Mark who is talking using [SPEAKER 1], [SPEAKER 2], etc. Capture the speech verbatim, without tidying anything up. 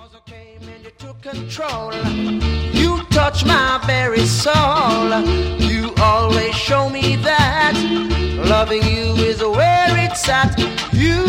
[SPEAKER 1] Control. You touch my very soul. You always show me that loving you is where it's at. You